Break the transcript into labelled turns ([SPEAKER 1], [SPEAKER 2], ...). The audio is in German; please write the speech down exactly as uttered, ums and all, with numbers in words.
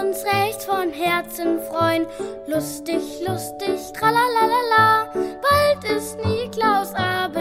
[SPEAKER 1] uns recht von Herzen freuen. Lustig, lustig, tralalala. Bald ist Niklaus, aber